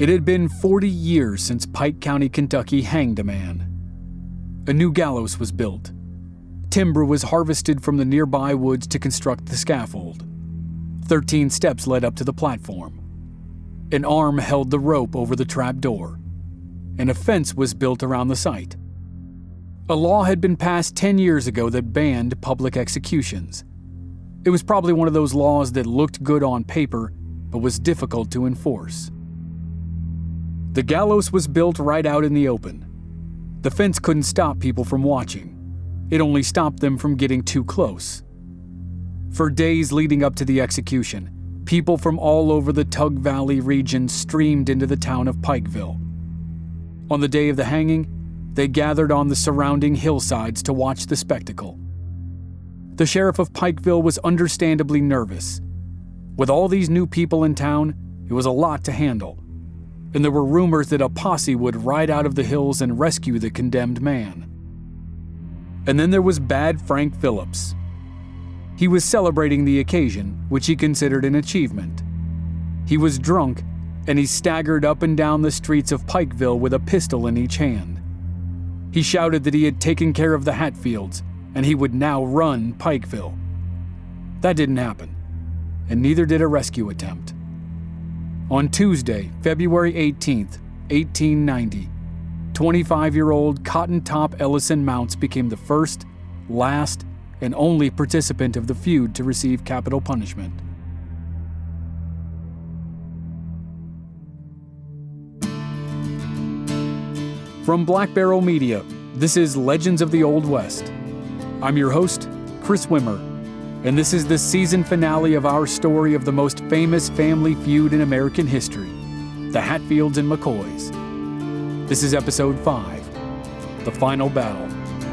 It had been 40 years since Pike County, Kentucky hanged a man. A new gallows was built. Timber was harvested from the nearby woods to construct the scaffold. 13 steps led up to the platform. An arm held the rope over the trap door, and a fence was built around the site. A law had been passed 10 years ago that banned public executions. It was probably one of those laws that looked good on paper, but was difficult to enforce. The gallows was built right out in the open. The fence couldn't stop people from watching. It only stopped them from getting too close. For days leading up to the execution, people from all over the Tug Valley region streamed into the town of Pikeville. On the day of the hanging, they gathered on the surrounding hillsides to watch the spectacle. The sheriff of Pikeville was understandably nervous. With all these new people in town, it was a lot to handle, and there were rumors that a posse would ride out of the hills and rescue the condemned man. And then there was Bad Frank Phillips. He was celebrating the occasion, which he considered an achievement. He was drunk, and he staggered up and down the streets of Pikeville with a pistol in each hand. He shouted that he had taken care of the Hatfields, and he would now run Pikeville. That didn't happen, and neither did a rescue attempt. On Tuesday, February 18th, 1890, 25-year-old Cotton Top Ellison Mounts became the first, last, and only participant of the feud to receive capital punishment. From Black Barrel Media, this is Legends of the Old West. I'm your host, Chris Wimmer, and this is the season finale of our story of the most famous family feud in American history, the Hatfields and McCoys. This is episode 5, The Final Battle.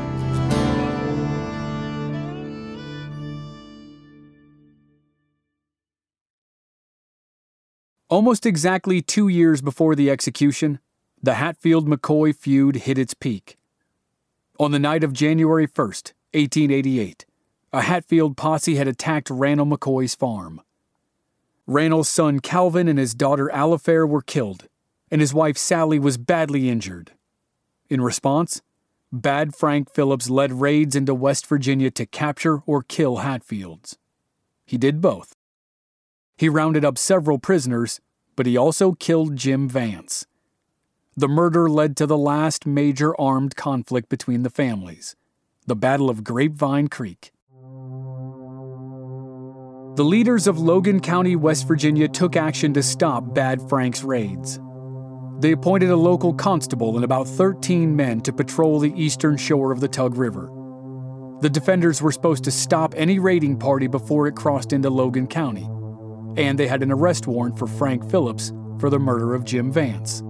Almost exactly 2 years before the execution, the Hatfield-McCoy feud hit its peak. On the night of January 1st, 1888, a Hatfield posse had attacked Randall McCoy's farm. Randall's son Calvin and his daughter Alifair were killed, and his wife Sally was badly injured. In response, Bad Frank Phillips led raids into West Virginia to capture or kill Hatfields. He did both. He rounded up several prisoners, but he also killed Jim Vance. The murder led to the last major armed conflict between the families, the Battle of Grapevine Creek. The leaders of Logan County, West Virginia took action to stop Bad Frank's raids. They appointed a local constable and about 13 men to patrol the eastern shore of the Tug River. The defenders were supposed to stop any raiding party before it crossed into Logan County, and they had an arrest warrant for Frank Phillips for the murder of Jim Vance.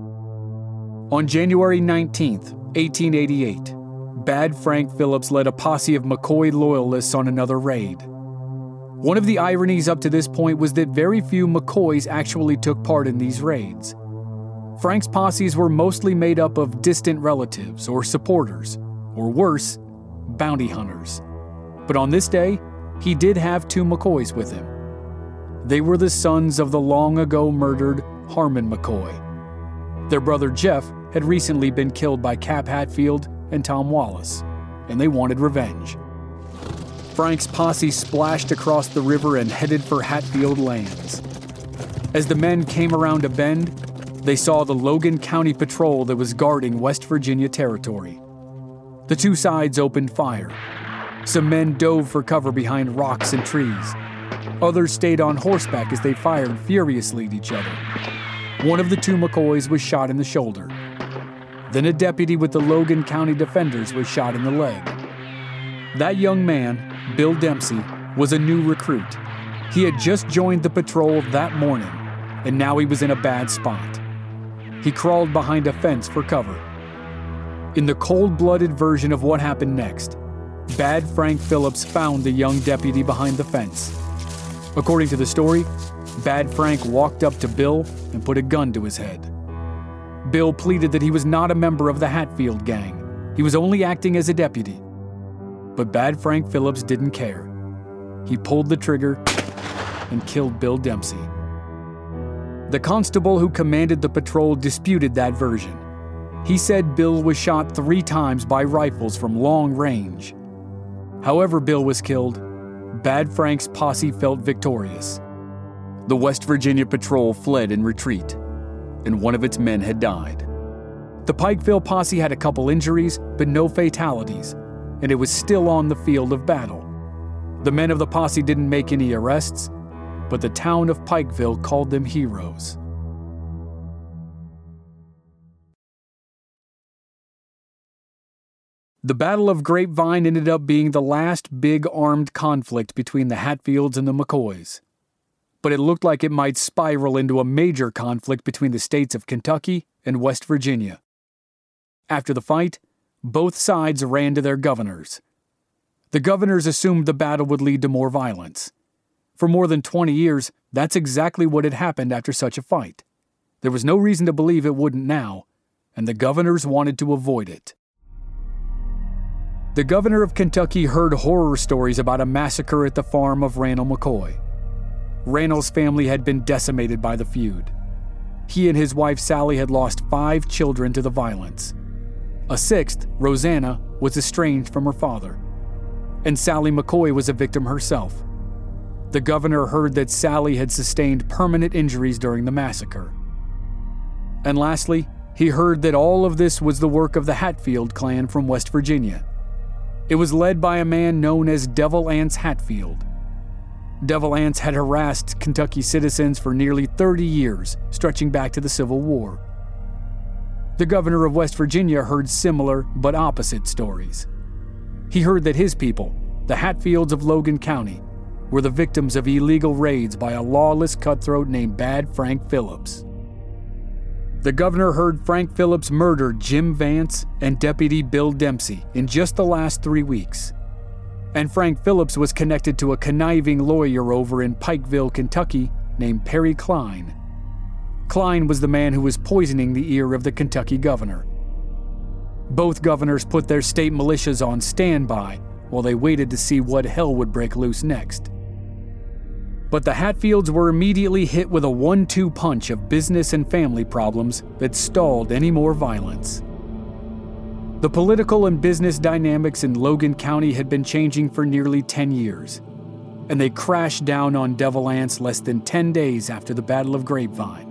On January 19th, 1888, Bad Frank Phillips led a posse of McCoy loyalists on another raid. One of the ironies up to this point was that very few McCoys actually took part in these raids. Frank's posses were mostly made up of distant relatives or supporters, or worse, bounty hunters. But on this day, he did have 2 McCoys with him. They were the sons of the long-ago murdered Harmon McCoy. Their brother Jeff had recently been killed by Cap Hatfield and Tom Wallace, and they wanted revenge. Frank's posse splashed across the river and headed for Hatfield lands. As the men came around a bend, they saw the Logan County Patrol that was guarding West Virginia territory. The 2 sides opened fire. Some men dove for cover behind rocks and trees. Others stayed on horseback as they fired furiously at each other. One of the 2 McCoys was shot in the shoulder. Then a deputy with the Logan County Defenders was shot in the leg. That young man, Bill Dempsey, was a new recruit. He had just joined the patrol that morning, and now he was in a bad spot. He crawled behind a fence for cover. In the cold-blooded version of what happened next, Bad Frank Phillips found the young deputy behind the fence. According to the story, Bad Frank walked up to Bill and put a gun to his head. Bill pleaded that he was not a member of the Hatfield gang. He was only acting as a deputy. But Bad Frank Phillips didn't care. He pulled the trigger and killed Bill Dempsey. The constable who commanded the patrol disputed that version. He said Bill was shot 3 times by rifles from long range. However Bill was killed, Bad Frank's posse felt victorious. The West Virginia patrol fled in retreat, and one of its men had died. The Pikeville posse had a couple injuries, but no fatalities, and it was still on the field of battle. The men of the posse didn't make any arrests, but the town of Pikeville called them heroes. The Battle of Grapevine ended up being the last big armed conflict between the Hatfields and the McCoys. But it looked like it might spiral into a major conflict between the states of Kentucky and West Virginia. After the fight, both sides ran to their governors. The governors assumed the battle would lead to more violence. For more than 20 years, that's exactly what had happened after such a fight. There was no reason to believe it wouldn't now, and the governors wanted to avoid it. The governor of Kentucky heard horror stories about a massacre at the farm of Randall McCoy. Randall's family had been decimated by the feud. He and his wife Sally had lost 5 children to the violence. A 6th, Rosanna, was estranged from her father. And Sally McCoy was a victim herself. The governor heard that Sally had sustained permanent injuries during the massacre. And lastly, he heard that all of this was the work of the Hatfield clan from West Virginia. It was led by a man known as Devil Anse Hatfield. Devil Anse had harassed Kentucky citizens for nearly 30 years, stretching back to the Civil War. The governor of West Virginia heard similar but opposite stories. He heard that his people, the Hatfields of Logan County, were the victims of illegal raids by a lawless cutthroat named Bad Frank Phillips. The governor heard Frank Phillips murdered Jim Vance and Deputy Bill Dempsey in just the last 3 weeks. And Frank Phillips was connected to a conniving lawyer over in Pikeville, Kentucky, named Perry Cline. Cline was the man who was poisoning the ear of the Kentucky governor. Both governors put their state militias on standby while they waited to see what hell would break loose next. But the Hatfields were immediately hit with a 1-2 punch of business and family problems that stalled any more violence. The political and business dynamics in Logan County had been changing for nearly 10 years, and they crashed down on Devil Anse less than 10 days after the Battle of Grapevine.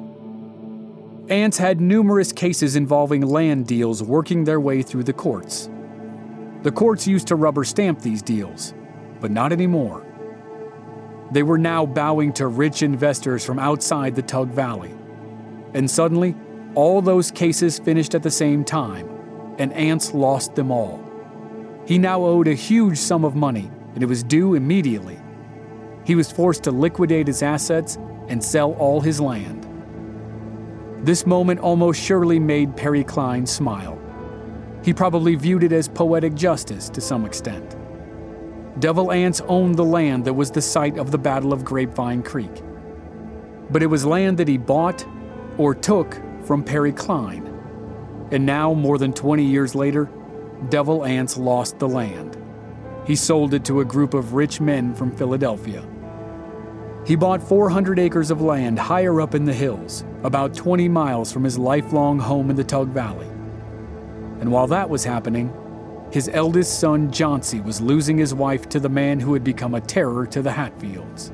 Anse had numerous cases involving land deals working their way through the courts. The courts used to rubber stamp these deals, but not anymore. They were now bowing to rich investors from outside the Tug Valley. And suddenly, all those cases finished at the same time, and Anse lost them all. He now owed a huge sum of money, and it was due immediately. He was forced to liquidate his assets and sell all his land. This moment almost surely made Perry Cline smile. He probably viewed it as poetic justice to some extent. Devil Anse owned the land that was the site of the Battle of Grapevine Creek. But it was land that he bought or took from Perry Cline. And now, more than 20 years later, Devil Anse lost the land. He sold it to a group of rich men from Philadelphia. He bought 400 acres of land higher up in the hills, about 20 miles from his lifelong home in the Tug Valley. And while that was happening, his eldest son, Johnsy, was losing his wife to the man who had become a terror to the Hatfields.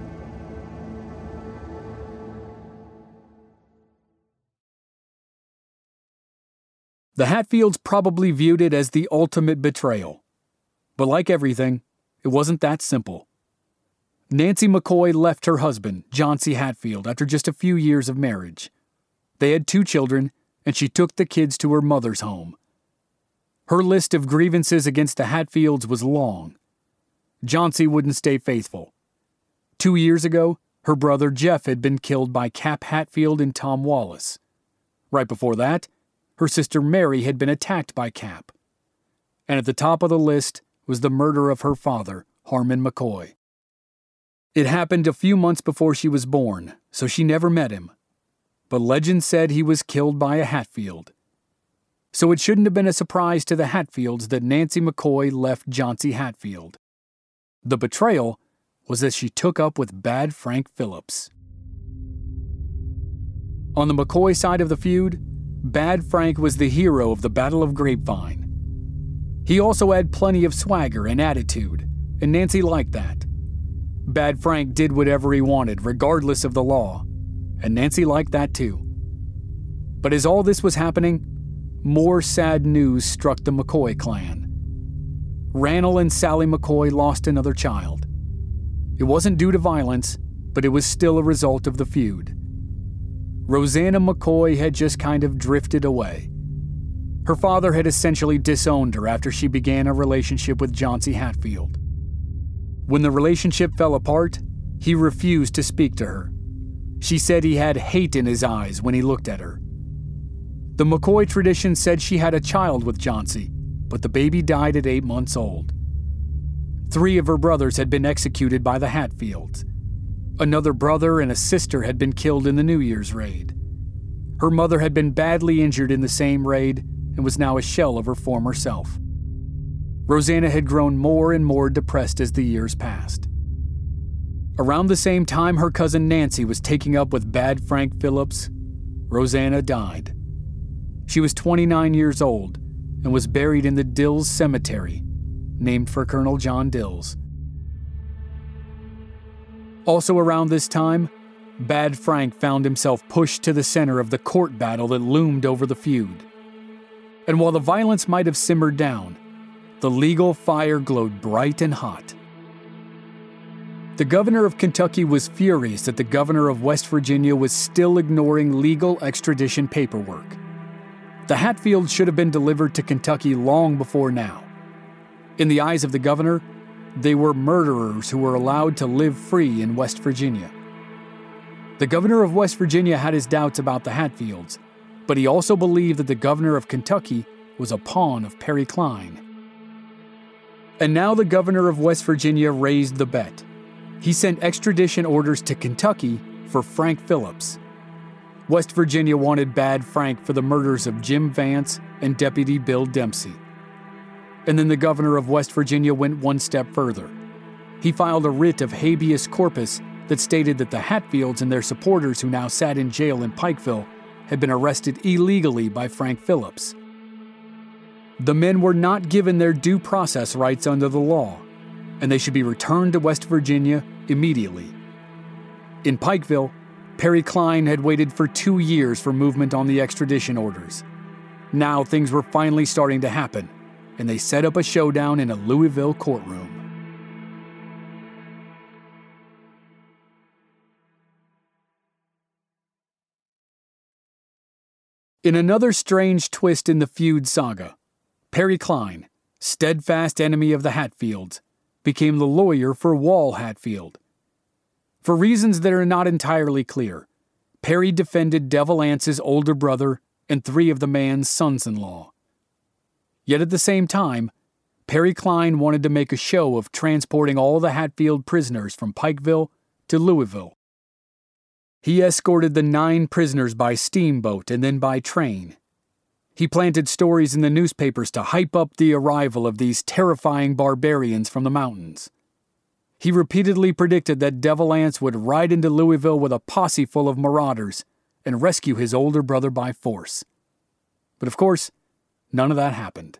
The Hatfields probably viewed it as the ultimate betrayal. But like everything, it wasn't that simple. Nancy McCoy left her husband, Johnsy Hatfield, after just a few years of marriage. They had 2 children, and she took the kids to her mother's home. Her list of grievances against the Hatfields was long. Johnsy wouldn't stay faithful. 2 years ago, her brother Jeff had been killed by Cap Hatfield and Tom Wallace. Right before that, her sister Mary had been attacked by Cap. And at the top of the list was the murder of her father, Harmon McCoy. It happened a few months before she was born, so she never met him. But legend said he was killed by a Hatfield. So it shouldn't have been a surprise to the Hatfields that Nancy McCoy left Johnsy Hatfield. The betrayal was that she took up with Bad Frank Phillips. On the McCoy side of the feud, Bad Frank was the hero of the Battle of Grapevine. He also had plenty of swagger and attitude, and Nancy liked that. Bad Frank did whatever he wanted, regardless of the law, and Nancy liked that too. But as all this was happening, more sad news struck the McCoy clan. Randall and Sally McCoy lost another child. It wasn't due to violence, but it was still a result of the feud. Rosanna McCoy had just kind of drifted away. Her father had essentially disowned her after she began a relationship with John C. Hatfield. When the relationship fell apart, he refused to speak to her. She said he had hate in his eyes when he looked at her. The McCoy tradition said she had a child with Johnsy, but the baby died at 8 months old. 3 of her brothers had been executed by the Hatfields. Another brother and a sister had been killed in the New Year's raid. Her mother had been badly injured in the same raid and was now a shell of her former self. Rosanna had grown more and more depressed as the years passed. Around the same time her cousin Nancy was taking up with Bad Frank Phillips, Rosanna died. She was 29 years old and was buried in the Dills Cemetery, named for Colonel John Dills. Also around this time, Bad Frank found himself pushed to the center of the court battle that loomed over the feud. And while the violence might have simmered down, the legal fire glowed bright and hot. The governor of Kentucky was furious that the governor of West Virginia was still ignoring legal extradition paperwork. The Hatfields should have been delivered to Kentucky long before now. In the eyes of the governor, they were murderers who were allowed to live free in West Virginia. The governor of West Virginia had his doubts about the Hatfields, but he also believed that the governor of Kentucky was a pawn of Perry Cline. And now the governor of West Virginia raised the bet. He sent extradition orders to Kentucky for Frank Phillips. West Virginia wanted Bad Frank for the murders of Jim Vance and Deputy Bill Dempsey. And then the governor of West Virginia went one step further. He filed a writ of habeas corpus that stated that the Hatfields and their supporters who now sat in jail in Pikeville had been arrested illegally by Frank Phillips. The men were not given their due process rights under the law, and they should be returned to West Virginia immediately. In Pikeville, Perry Cline had waited for 2 years for movement on the extradition orders. Now things were finally starting to happen, and they set up a showdown in a Louisville courtroom. In another strange twist in the feud saga, Perry Cline, steadfast enemy of the Hatfields, became the lawyer for Wall Hatfield. For reasons that are not entirely clear, Perry defended Devil Anse's older brother and 3 of the man's sons-in-law. Yet at the same time, Perry Cline wanted to make a show of transporting all the Hatfield prisoners from Pikeville to Louisville. He escorted the 9 prisoners by steamboat and then by train. He planted stories in the newspapers to hype up the arrival of these terrifying barbarians from the mountains. He repeatedly predicted that Devil Anse would ride into Louisville with a posse full of marauders and rescue his older brother by force. But of course, none of that happened.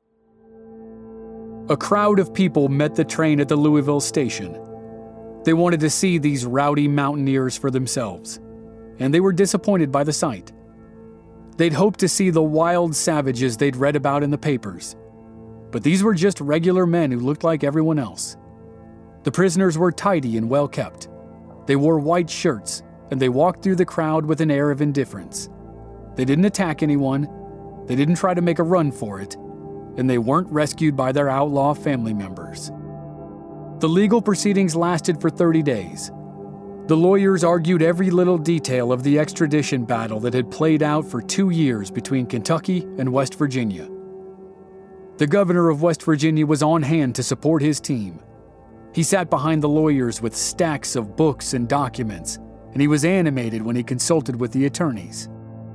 A crowd of people met the train at the Louisville station. They wanted to see these rowdy mountaineers for themselves, and they were disappointed by the sight. They'd hoped to see the wild savages they'd read about in the papers, but these were just regular men who looked like everyone else. The prisoners were tidy and well kept. They wore white shirts, and they walked through the crowd with an air of indifference. They didn't attack anyone, they didn't try to make a run for it, and they weren't rescued by their outlaw family members. The legal proceedings lasted for 30 days. The lawyers argued every little detail of the extradition battle that had played out for 2 years between Kentucky and West Virginia. The governor of West Virginia was on hand to support his team. He sat behind the lawyers with stacks of books and documents, and he was animated when he consulted with the attorneys.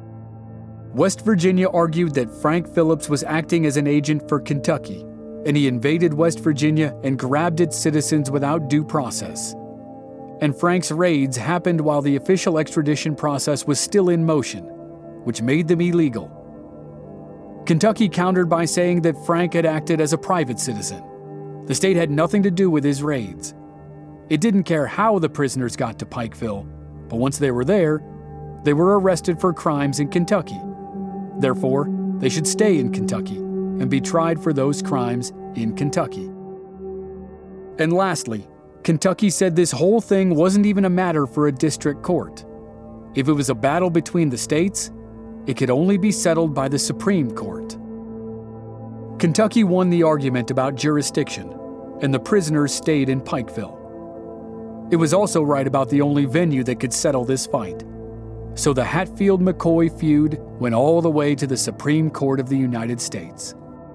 West Virginia argued that Frank Phillips was acting as an agent for Kentucky, and he invaded West Virginia and grabbed its citizens without due process. and Frank's raids happened while the official extradition process was still in motion, which made them illegal. Kentucky countered by saying that Frank had acted as a private citizen. The state had nothing to do with his raids. It didn't care how the prisoners got to Pikeville, but once they were there, they were arrested for crimes in Kentucky. Therefore, they should stay in Kentucky and be tried for those crimes in Kentucky. And lastly, Kentucky said this whole thing wasn't even a matter for a district court. If it was a battle between the states, it could only be settled by the Supreme Court. Kentucky won the argument about jurisdiction, and the prisoners stayed in Pikeville. It was also right about the only venue that could settle this fight. So the Hatfield-McCoy feud went all the way to the Supreme Court of the United States.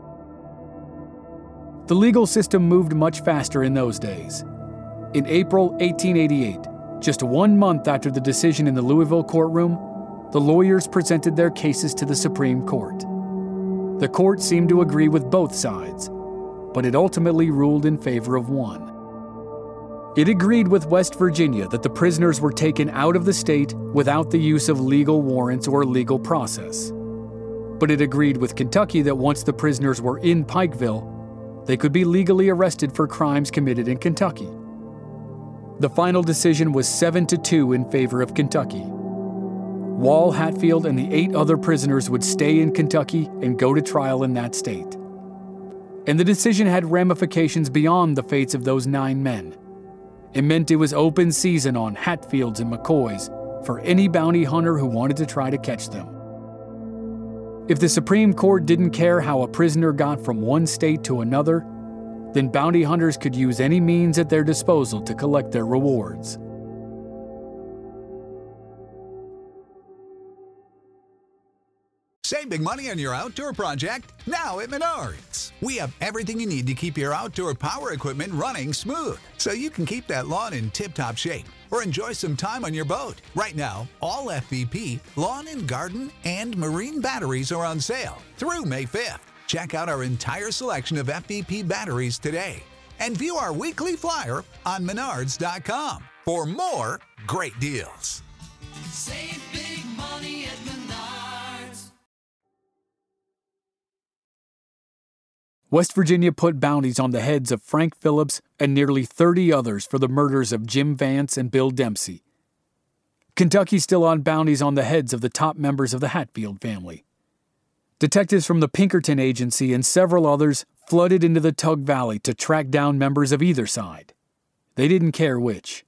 The legal system moved much faster in those days. In April 1888, just 1 month after the decision in the Louisville courtroom, the lawyers presented their cases to the Supreme Court. The court seemed to agree with both sides, but it ultimately ruled in favor of one. It agreed with West Virginia that the prisoners were taken out of the state without the use of legal warrants or legal process. But it agreed with Kentucky that once the prisoners were in Pikeville, they could be legally arrested for crimes committed in Kentucky. The final decision was 7-2 in favor of Kentucky. Wall, Hatfield, and the 8 other prisoners would stay in Kentucky and go to trial in that state. And the decision had ramifications beyond the fates of those 9 men. It meant it was open season on Hatfields and McCoys for any bounty hunter who wanted to try to catch them. If the Supreme Court didn't care how a prisoner got from one state to another, then bounty hunters could use any means at their disposal to collect their rewards. Save big money on your outdoor project now at Menards. We have everything you need to keep your outdoor power equipment running smooth, so you can keep that lawn in tip-top shape or enjoy some time on your boat. Right now, all FVP, lawn and garden, and marine batteries are on sale through May 5th. Check out our entire selection of FVP batteries today and view our weekly flyer on Menards.com for more great deals. Save big money at Menards. West Virginia put bounties on the heads of Frank Phillips and nearly 30 others for the murders of Jim Vance and Bill Dempsey. Kentucky still on bounties on the heads of the top members of the Hatfield family. Detectives from the Pinkerton Agency and several others flooded into the Tug Valley to track down members of either side. They didn't care which.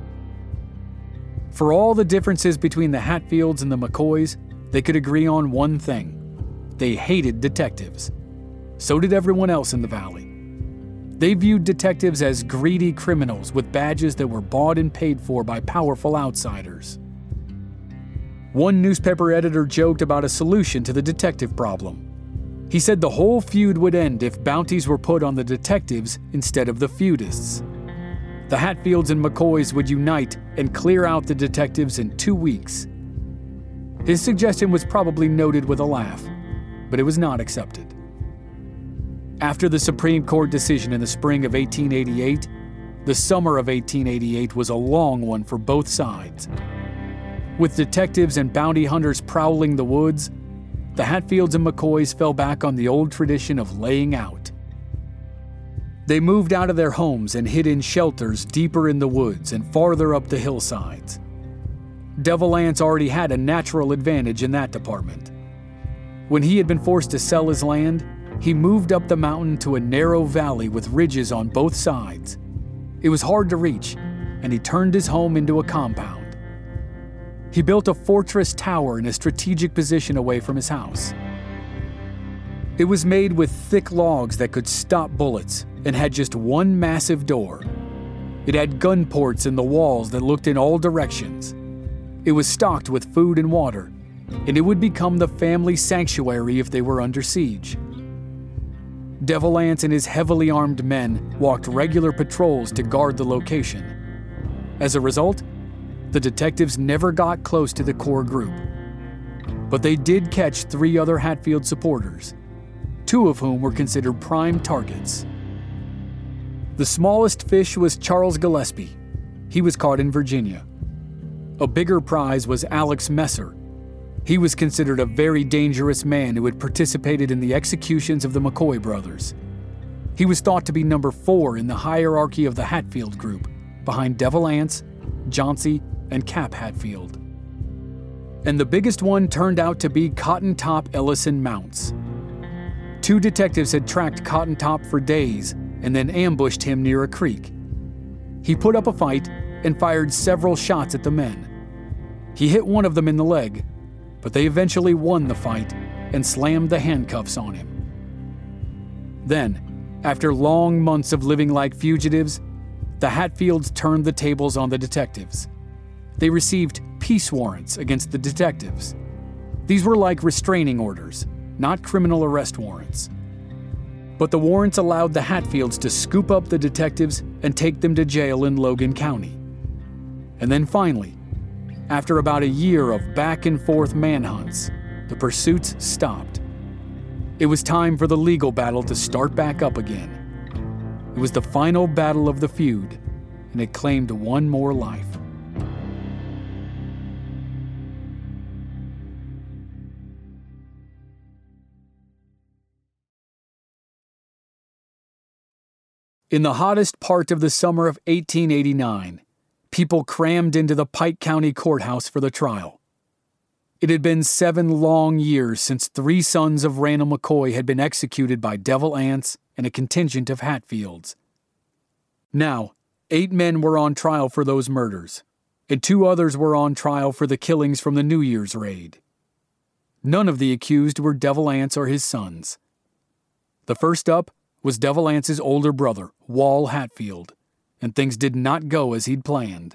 For all the differences between the Hatfields and the McCoys, they could agree on one thing. They hated detectives. So did everyone else in the valley. They viewed detectives as greedy criminals with badges that were bought and paid for by powerful outsiders. One newspaper editor joked about a solution to the detective problem. He said the whole feud would end if bounties were put on the detectives instead of the feudists. The Hatfields and McCoys would unite and clear out the detectives in 2 weeks. His suggestion was probably noted with a laugh, but it was not accepted. After the Supreme Court decision in the spring of 1888, the summer of 1888 was a long one for both sides. With detectives and bounty hunters prowling the woods, the Hatfields and McCoys fell back on the old tradition of laying out. They moved out of their homes and hid in shelters deeper in the woods and farther up the hillsides. Devil Anse already had a natural advantage in that department. When he had been forced to sell his land, he moved up the mountain to a narrow valley with ridges on both sides. It was hard to reach, and he turned his home into a compound. He built a fortress tower in a strategic position away from his house. It was made with thick logs that could stop bullets and had just one massive door. It had gun ports in the walls that looked in all directions. It was stocked with food and water, and it would become the family sanctuary if they were under siege. Devil Anse and his heavily armed men walked regular patrols to guard the location. As a result, the detectives never got close to the core group. But they did catch 3 other Hatfield supporters, 2 of whom were considered prime targets. The smallest fish was Charles Gillespie. he was caught in Virginia. A bigger prize was Alex Messer. He was considered a very dangerous man who had participated in the executions of the McCoy brothers. He was thought to be number 4 in the hierarchy of the Hatfield group, behind Devil Anse, Jauncey, and Cap Hatfield. And the biggest one turned out to be Cotton Top Ellison Mounts. 2 detectives had tracked Cotton Top for days and then ambushed him near a creek. He put up a fight and fired several shots at the men. He hit one of them in the leg, but they eventually won the fight and slammed the handcuffs on him. Then, after long months of living like fugitives, the Hatfields turned the tables on the detectives. They received peace warrants against the detectives. These were like restraining orders, not criminal arrest warrants. But the warrants allowed the Hatfields to scoop up the detectives and take them to jail in Logan County. And then finally, after about a year of back and forth manhunts, the pursuits stopped. It was time for the legal battle to start back up again. It was the final battle of the feud, and it claimed one more life. In the hottest part of the summer of 1889, people crammed into the Pike County Courthouse for the trial. It had been 7 long years since 3 sons of Randall McCoy had been executed by Devil Anse and a contingent of Hatfields. Now, 8 men were on trial for those murders, and 2 others were on trial for the killings from the New Year's raid. None of the accused were Devil Anse or his sons. The first up was Devil Anse's older brother, Wall Hatfield, and things did not go as he'd planned.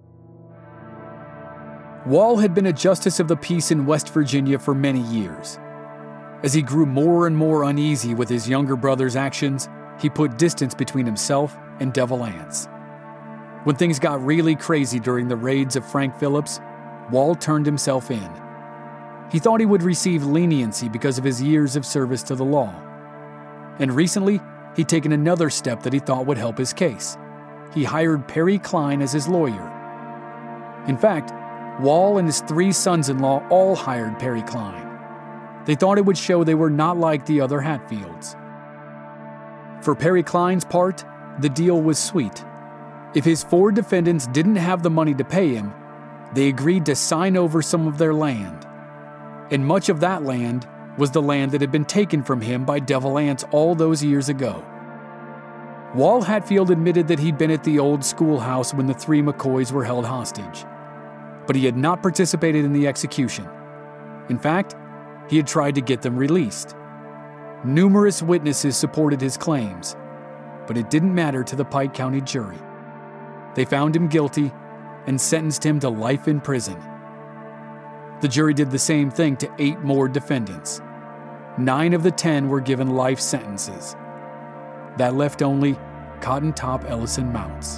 Wall had been a justice of the peace in West Virginia for many years. As he grew more and more uneasy with his younger brother's actions, he put distance between himself and Devil Anse. When things got really crazy during the raids of Frank Phillips, Wall turned himself in. He thought he would receive leniency because of his years of service to the law. And recently, he'd taken another step that he thought would help his case. He hired Perry Cline as his lawyer. In fact, Wall and his 3 sons-in-law all hired Perry Cline. They thought it would show they were not like the other Hatfields. For Perry Cline's part, the deal was sweet. If his 4 defendants didn't have the money to pay him, they agreed to sign over some of their land. And much of that land was the land that had been taken from him by Devil Anse all those years ago. Wall Hatfield admitted that he'd been at the old schoolhouse when the 3 McCoys were held hostage, but he had not participated in the execution. In fact, he had tried to get them released. Numerous witnesses supported his claims, but it didn't matter to the Pike County jury. They found him guilty and sentenced him to life in prison. The jury did the same thing to 8 more defendants. 9 of the 10 were given life sentences. That left only Cotton Top Ellison Mounts.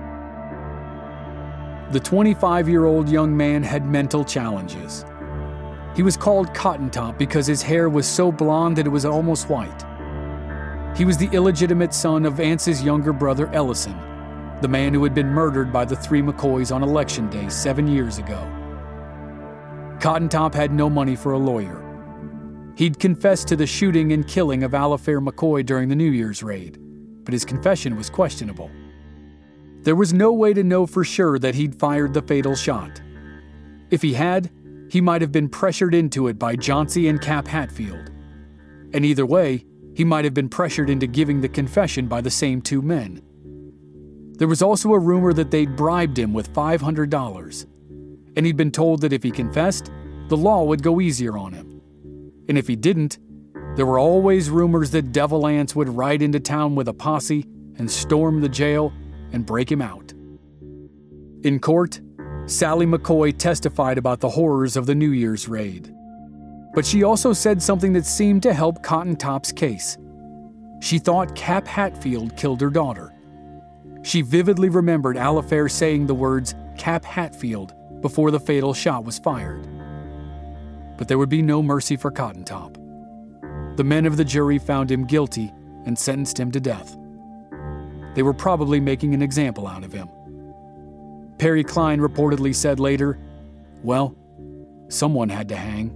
The 25-year-old young man had mental challenges. He was called Cotton Top because his hair was so blonde that it was almost white. He was the illegitimate son of Anse's younger brother Ellison, the man who had been murdered by the 3 McCoys on Election Day 7 years ago. Cotton Top had no money for a lawyer. He'd confessed to the shooting and killing of Alifair McCoy during the New Year's raid, but his confession was questionable. There was no way to know for sure that he'd fired the fatal shot. If he had, he might have been pressured into it by Jauncey and Cap Hatfield. And either way, he might have been pressured into giving the confession by the same 2 men. There was also a rumor that they'd bribed him with $500, and he'd been told that if he confessed, the law would go easier on him. And if he didn't, there were always rumors that Devil Anse would ride into town with a posse and storm the jail and break him out. In court, Sally McCoy testified about the horrors of the New Year's raid. But she also said something that seemed to help Cotton Top's case. She thought Cap Hatfield killed her daughter. She vividly remembered Alifair saying the words Cap Hatfield before the fatal shot was fired. But there would be no mercy for Cotton Top. The men of the jury found him guilty and sentenced him to death. They were probably making an example out of him. Perry Cline reportedly said later, "Well, someone had to hang."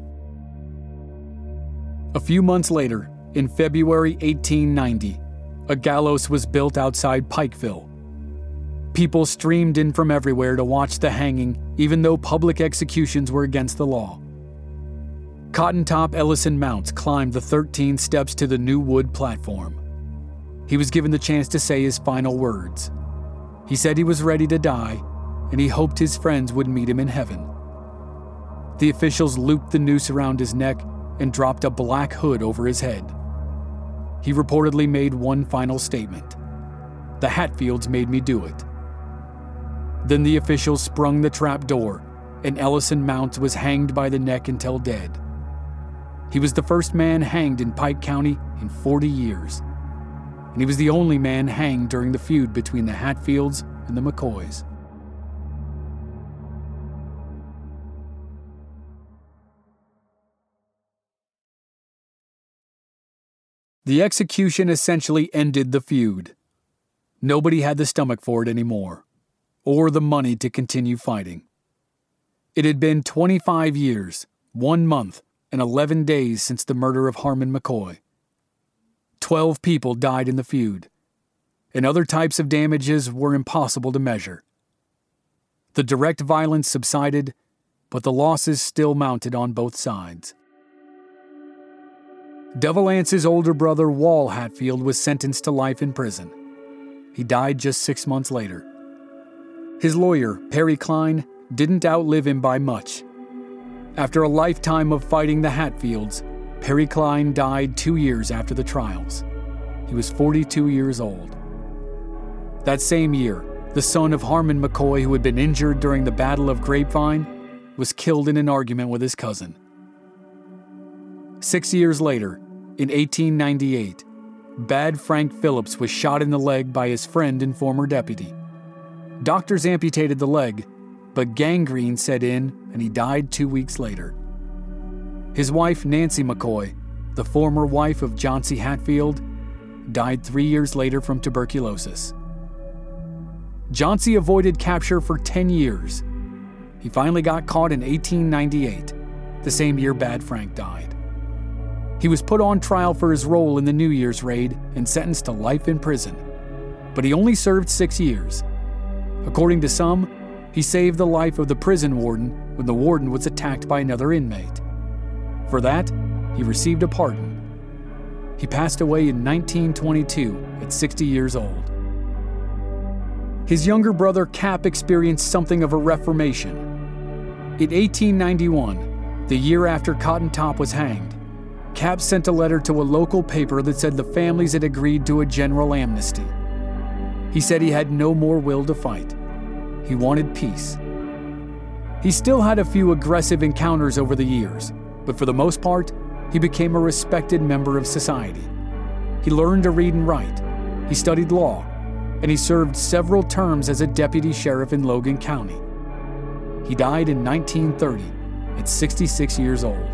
A few months later, in February 1890, a gallows was built outside Pikeville. People streamed in from everywhere to watch the hanging, even though public executions were against the law. Cotton Top Ellison Mounts climbed the 13 steps to the new wood platform. He was given the chance to say his final words. He said he was ready to die, and he hoped his friends would meet him in heaven. The officials looped the noose around his neck and dropped a black hood over his head. He reportedly made one final statement: "The Hatfields made me do it." Then the officials sprung the trap door, and Ellison Mounts was hanged by the neck until dead. He was the first man hanged in Pike County in 40 years, and he was the only man hanged during the feud between the Hatfields and the McCoys. The execution essentially ended the feud. Nobody had the stomach for it anymore, or the money to continue fighting. It had been 25 years, 1 month, and 11 days since the murder of Harmon McCoy. 12 people died in the feud, and other types of damages were impossible to measure. The direct violence subsided, but the losses still mounted on both sides. Devil Ance's older brother, Wall Hatfield, was sentenced to life in prison. He died just 6 months later. His lawyer, Perry Cline, didn't outlive him by much. After a lifetime of fighting the Hatfields, Perry Cline died 2 years after the trials. He was 42 years old. That same year, the son of Harmon McCoy, who had been injured during the Battle of Grapevine, was killed in an argument with his cousin. 6 years later, in 1898, Bad Frank Phillips was shot in the leg by his friend and former deputy. Doctors amputated the leg, but gangrene set in and he died 2 weeks later. His wife, Nancy McCoy, the former wife of John C. Hatfield, died 3 years later from tuberculosis. John C. avoided capture for 10 years. He finally got caught in 1898, the same year Bad Frank died. He was put on trial for his role in the New Year's raid and sentenced to life in prison, but he only served 6 years. According to some, he saved the life of the prison warden when the warden was attacked by another inmate. For that, he received a pardon. He passed away in 1922 at 60 years old. His younger brother Cap experienced something of a reformation. In 1891, the year after Cotton Top was hanged, Cap sent a letter to a local paper that said the families had agreed to a general amnesty. He said he had no more will to fight. He wanted peace. He still had a few aggressive encounters over the years, but for the most part, he became a respected member of society. He learned to read and write. He studied law, and he served several terms as a deputy sheriff in Logan County. He died in 1930 at 66 years old.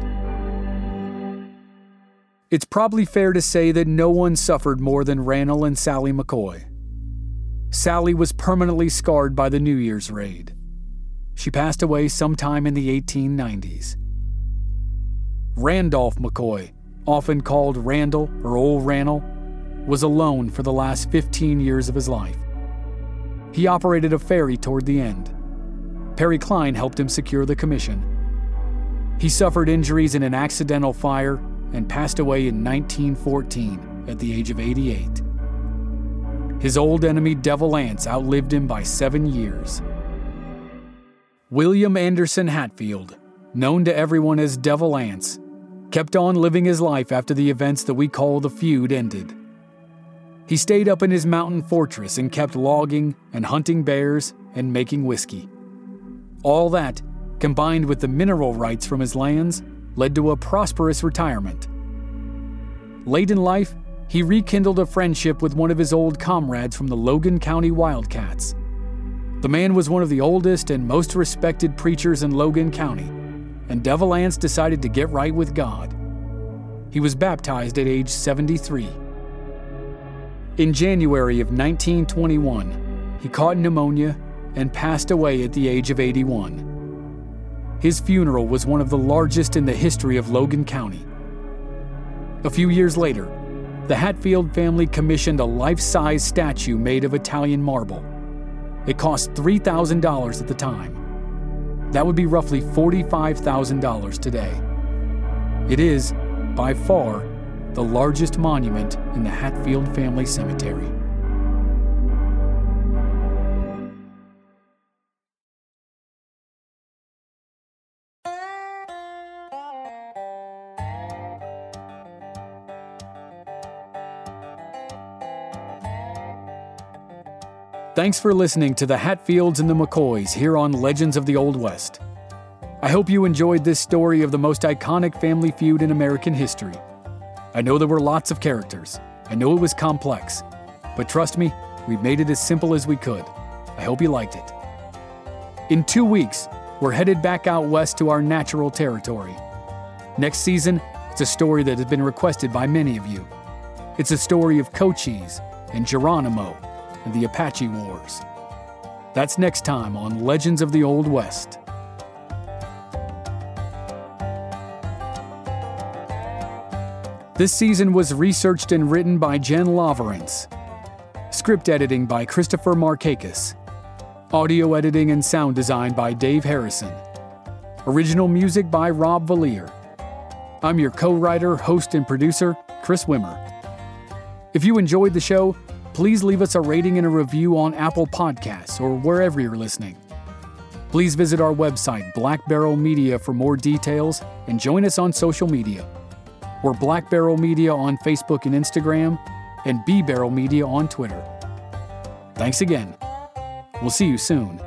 It's probably fair to say that no one suffered more than Randall and Sally McCoy. Sally was permanently scarred by the New Year's raid. She passed away sometime in the 1890s. Randolph McCoy, often called Randall or Old Randall, was alone for the last 15 years of his life. He operated a ferry toward the end. Perry Cline helped him secure the commission. He suffered injuries in an accidental fire and passed away in 1914 at the age of 88. His old enemy Devil Ance outlived him by 7 years. William Anderson Hatfield, known to everyone as Devil Ance, kept on living his life after the events that we call the feud ended. He stayed up in his mountain fortress and kept logging and hunting bears and making whiskey. All that, combined with the mineral rights from his lands, led to a prosperous retirement. Late in life, he rekindled a friendship with one of his old comrades from the Logan County Wildcats. The man was one of the oldest and most respected preachers in Logan County, and Devil Ance decided to get right with God. He was baptized at age 73. In January of 1921, he caught pneumonia and passed away at the age of 81. His funeral was one of the largest in the history of Logan County. A few years later, the Hatfield family commissioned a life-size statue made of Italian marble. It cost $3,000 at the time. That would be roughly $45,000 today. It is, by far, the largest monument in the Hatfield family cemetery. Thanks for listening to the Hatfields and the McCoys here on Legends of the Old West. I hope you enjoyed this story of the most iconic family feud in American history. I know there were lots of characters. I know it was complex. But trust me, we made it as simple as we could. I hope you liked it. In 2 weeks, we're headed back out west to our natural territory. Next season, it's a story that has been requested by many of you. It's a story of Cochise and Geronimo and the Apache Wars. That's next time on Legends of the Old West. This season was researched and written by Jen Laverance. Script editing by Christopher Markakis. Audio editing and sound design by Dave Harrison. Original music by Rob Valier. I'm your co-writer, host, and producer, Chris Wimmer. If you enjoyed the show, please leave us a rating and a review on Apple Podcasts or wherever you're listening. Please visit our website, Black Barrel Media, for more details and join us on social media. We're Black Barrel Media on Facebook and Instagram and B Barrel Media on Twitter. Thanks again. We'll see you soon.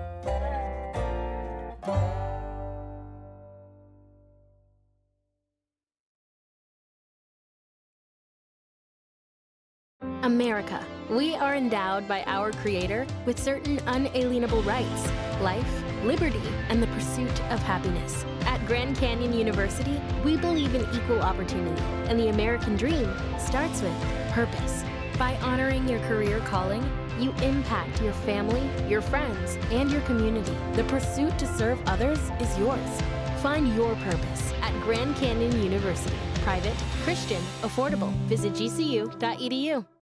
America. We are endowed by our Creator with certain unalienable rights: life, liberty, and the pursuit of happiness. At Grand Canyon University, we believe in equal opportunity, and the American dream starts with purpose. By honoring your career calling, you impact your family, your friends, and your community. The pursuit to serve others is yours. Find your purpose at Grand Canyon University. Private, Christian, affordable. Visit gcu.edu.